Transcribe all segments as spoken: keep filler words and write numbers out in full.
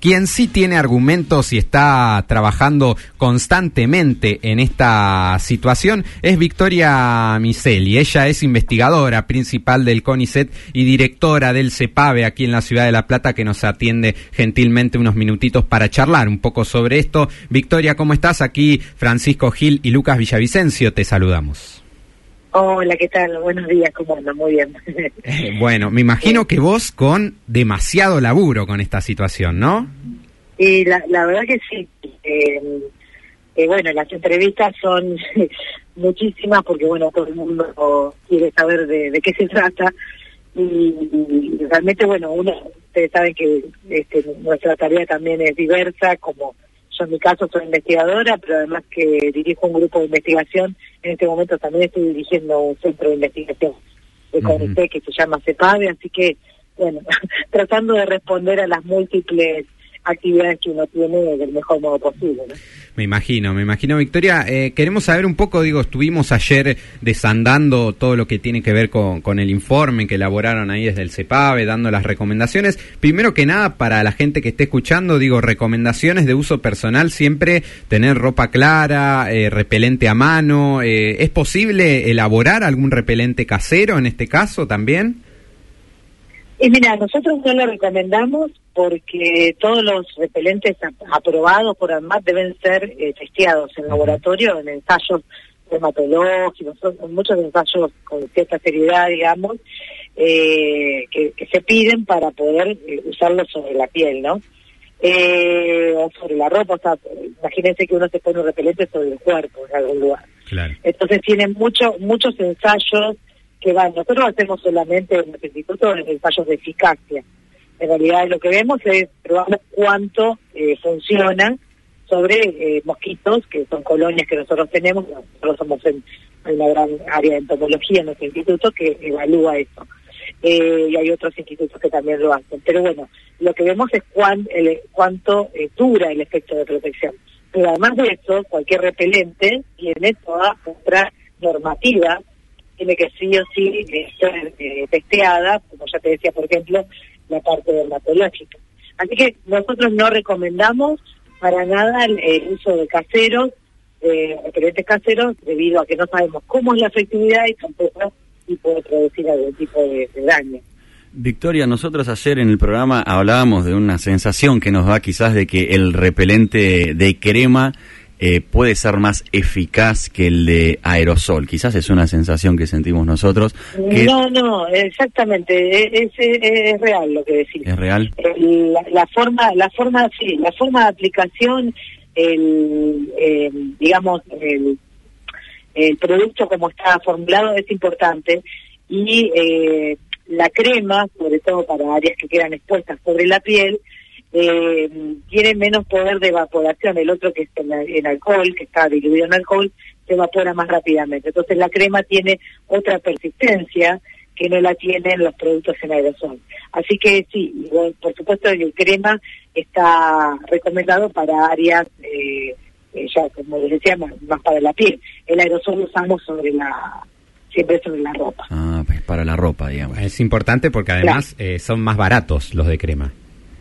Quien sí tiene argumentos y está trabajando constantemente en esta situación es Victoria Miseli. Ella es investigadora principal del CONICET y directora del CEPAVE aquí en la ciudad de La Plata, que nos atiende gentilmente unos minutitos para charlar un poco sobre esto. Victoria, ¿cómo estás? Aquí Francisco Gil y Lucas Villavicencio te saludamos. Hola, ¿qué tal? Buenos días, ¿cómo andan? Muy bien. Eh, bueno, me imagino que vos con demasiado laburo con esta situación, ¿no? Y la, la verdad que sí. Eh, eh, bueno, las entrevistas son muchísimas porque, bueno, todo el mundo quiere saber de, de qué se trata. Y, y realmente, bueno, uno, ustedes saben que este, nuestra tarea también es diversa, como yo en mi caso soy investigadora, pero además que dirijo un grupo de investigación. En este momento también estoy dirigiendo un centro de investigación de CONICET uh-huh. que se llama CEPAVE, así que, bueno, tratando de responder a las múltiples actividades que uno tiene del mejor modo posible, ¿no? Me imagino, me imagino, Victoria. Eh, queremos saber un poco, digo, estuvimos ayer desandando todo lo que tiene que ver con, con el informe que elaboraron ahí desde el CEPAVE, dando las recomendaciones. Primero que nada, para la gente que esté escuchando, digo, recomendaciones de uso personal, siempre tener ropa clara, eh, repelente a mano. Eh, ¿Es posible elaborar algún repelente casero en este caso también? Y mira, nosotros no lo recomendamos porque todos los repelentes aprobados por ANMAT deben ser eh, testeados en laboratorio, en ensayos dermatológicos, son muchos ensayos con cierta seriedad, digamos, eh, que, que se piden para poder eh, usarlos sobre la piel, ¿no? Eh, o sobre la ropa, o sea, imagínense que uno se pone un repelente sobre el cuerpo en algún lugar. Claro. Entonces tienen mucho, muchos ensayos que van, nosotros hacemos solamente en los institutos ensayos de eficacia. En realidad lo que vemos es probamos cuánto eh, funciona sobre eh, mosquitos, que son colonias que nosotros tenemos. Nosotros somos en, en una gran área de entomología en nuestro instituto que evalúa eso. Eh, y hay otros institutos que también lo hacen. Pero bueno, lo que vemos es cuán, el, cuánto eh, dura el efecto de protección. Pero además de eso, cualquier repelente tiene toda otra normativa, tiene que sí o sí eh, ser eh, testeada, como ya te decía, por ejemplo, la parte dermatológica. Así que nosotros no recomendamos para nada el, el uso de caseros, eh, repelentes caseros, debido a que no sabemos cómo es la efectividad y tampoco si puede producir algún tipo de, de daño. Victoria, nosotros ayer en el programa hablábamos de una sensación que nos da quizás de que el repelente de crema Eh, puede ser más eficaz que el de aerosol. Quizás es una sensación que sentimos nosotros. Que no, no, exactamente, es, es, es real lo que decís. ¿Es real? El, la, la forma, la forma, sí, la forma de aplicación, el, eh, digamos, el, el producto como está formulado es importante y eh, la crema, sobre todo para áreas que quedan expuestas sobre la piel, Eh, tiene menos poder de evaporación. El otro, que es en, en alcohol, que está diluido en alcohol, se evapora más rápidamente. Entonces la crema tiene otra persistencia que no la tienen los productos en aerosol. Así que sí, por supuesto el crema está recomendado para áreas, eh, eh, ya como les decía, más, más para la piel. El aerosol lo usamos sobre la... siempre sobre la ropa. Ah, pues para la ropa, digamos. Es importante porque además claro. eh, son más baratos los de crema.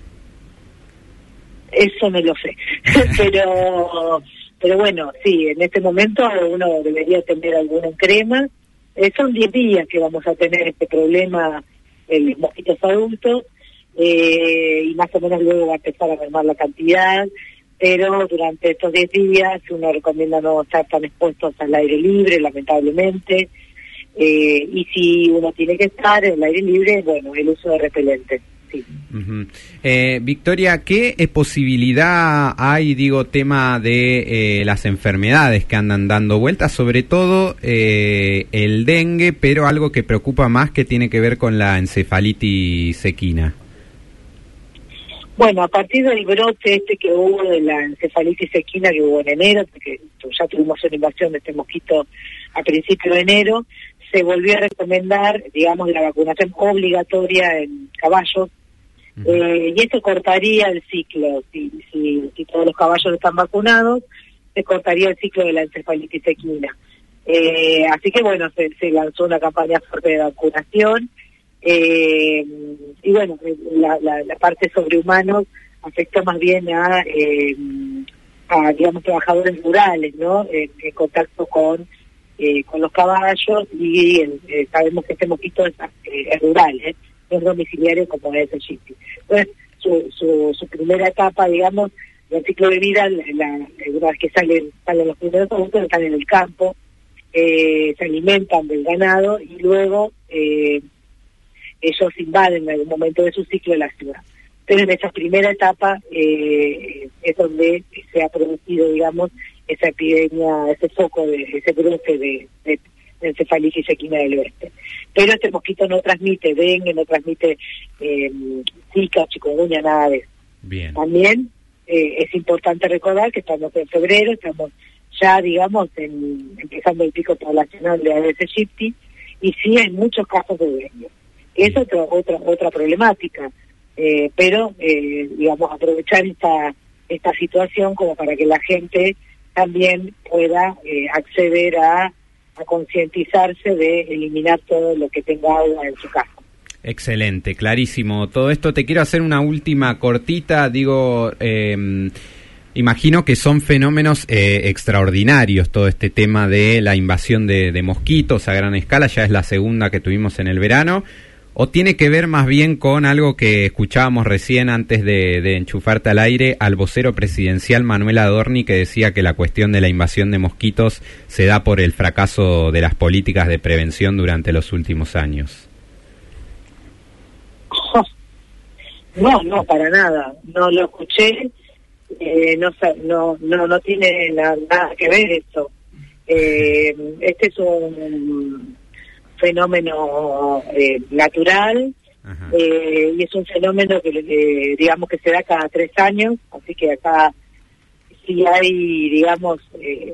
Eso me lo sé, pero pero bueno, sí, en este momento uno debería tener alguna en crema. Eh, son diez días que vamos a tener este problema en los mosquitos adultos, eh, y más o menos luego va a empezar a mermar la cantidad, pero durante estos diez días uno recomienda no estar tan expuestos al aire libre, lamentablemente, eh, y si uno tiene que estar en el aire libre, bueno, el uso de repelentes. Sí. Uh-huh. Eh, Victoria, ¿qué eh, posibilidad hay, digo, tema de eh, las enfermedades que andan dando vueltas, sobre todo eh, el dengue, pero algo que preocupa más que tiene que ver con la encefalitis equina? Bueno, a partir del brote este que hubo de la encefalitis equina que hubo en enero, porque ya tuvimos una invasión de este mosquito a principios de enero, se volvió a recomendar, digamos, la vacunación obligatoria en caballos. Uh-huh. Eh, y eso cortaría el ciclo. Si, si, si todos los caballos están vacunados, se cortaría el ciclo de la encefalitis equina. Eh, así que bueno, se, se lanzó una campaña fuerte de vacunación. Eh, y bueno, la, la, la parte sobre humanos afecta más bien a, eh, a digamos, trabajadores rurales, ¿no? En, en contacto con eh, con los caballos, y eh, sabemos que este mosquito es, eh, es rural, ¿eh? No es domiciliario como es el Shipty. Entonces, su, su, su primera etapa, digamos, del ciclo de vida, la, la, una vez que salen, salen los primeros adultos, están en el campo, eh, se alimentan del ganado, y luego eh, ellos invaden en algún momento de su ciclo la ciudad. Pero en esa primera etapa eh, es donde se ha producido, digamos, esa epidemia, ese foco, de ese brote de, de, de encefalitis equina del oeste. Pero este mosquito no transmite dengue, no transmite eh, zika, chikungunya, nada de eso. Bien. También eh, es importante recordar que estamos en febrero, estamos ya, digamos, en, empezando el pico poblacional de Aedes aegypti, y sí hay muchos casos de dengue. Es otra otra otra problemática, eh, pero, eh, digamos, aprovechar esta esta situación como para que la gente también pueda eh, acceder a, a concientizarse de eliminar todo lo que tenga agua en su casa. Excelente, clarísimo todo esto. Te quiero hacer una última cortita, digo, eh, imagino que son fenómenos eh, extraordinarios todo este tema de la invasión de, de mosquitos a gran escala, ya es la segunda que tuvimos en el verano. ¿O tiene que ver más bien con algo que escuchábamos recién antes de, de enchufarte al aire al vocero presidencial Manuel Adorni, que decía que la cuestión de la invasión de mosquitos se da por el fracaso de las políticas de prevención durante los últimos años? No, no, para nada. No lo escuché. Eh, no, no, no, no tiene nada, nada que ver eso. Eh, este es un fenómeno eh, natural, eh, y es un fenómeno que eh, digamos que se da cada tres años, así que acá sí hay, digamos, eh,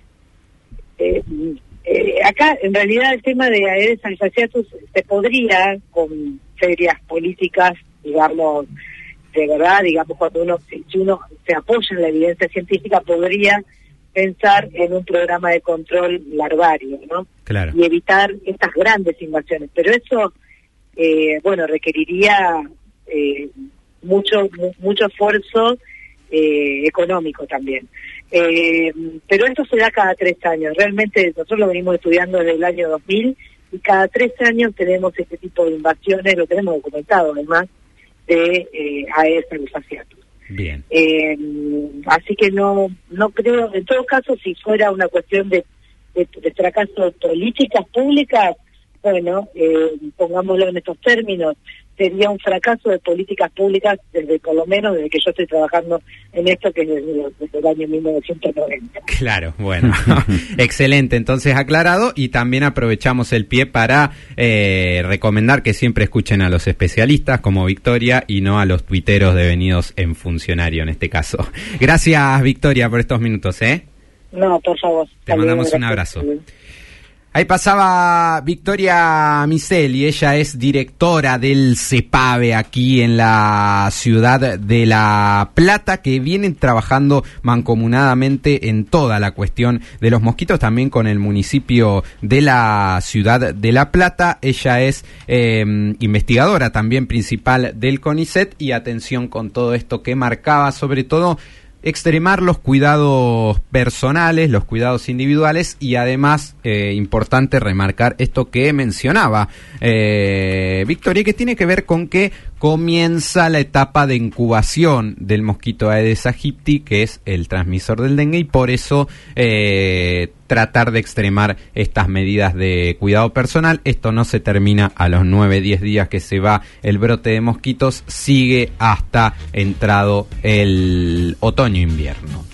eh, eh, acá en realidad el tema de Aedes aegypti se podría, con ferias políticas, digamos, de verdad, digamos, cuando uno, si uno se apoya en la evidencia científica, podría pensar en un programa de control larvario, ¿no? Claro. Y evitar estas grandes invasiones. Pero eso, eh, bueno, requeriría eh, mucho mucho esfuerzo eh, económico también. Eh, pero esto se da cada tres años. Realmente nosotros lo venimos estudiando desde el año dos mil, y cada tres años tenemos este tipo de invasiones, lo tenemos documentado además, de eh, Aedes aegypti. Bien. Eh, así que no no creo, en todo caso, si fuera una cuestión de, de, de fracaso de políticas públicas, bueno, eh, pongámoslo en estos términos, sería un fracaso de políticas públicas desde, por lo menos, desde que yo estoy trabajando en esto, que es desde, desde el año mil novecientos noventa. Claro, bueno, excelente, entonces aclarado, y también aprovechamos el pie para eh, recomendar que siempre escuchen a los especialistas como Victoria y no a los tuiteros devenidos en funcionario en este caso. Gracias, Victoria, por estos minutos, ¿eh? No, por favor. Te mandamos un abrazo. Ahí pasaba Victoria Miseli, ella es directora del CEPAVE aquí en la ciudad de La Plata, que vienen trabajando mancomunadamente en toda la cuestión de los mosquitos, también con el municipio de la ciudad de La Plata. Ella es eh, investigadora también principal del CONICET, y atención con todo esto que marcaba, sobre todo extremar los cuidados personales, los cuidados individuales, y además eh, importante remarcar esto que mencionaba eh, Victoria, que tiene que ver con que comienza la etapa de incubación del mosquito Aedes aegypti, que es el transmisor del dengue, y por eso eh, tratar de extremar estas medidas de cuidado personal. Esto no se termina a los nueve, diez días que se va el brote de mosquitos, sigue hasta entrado el otoño-invierno.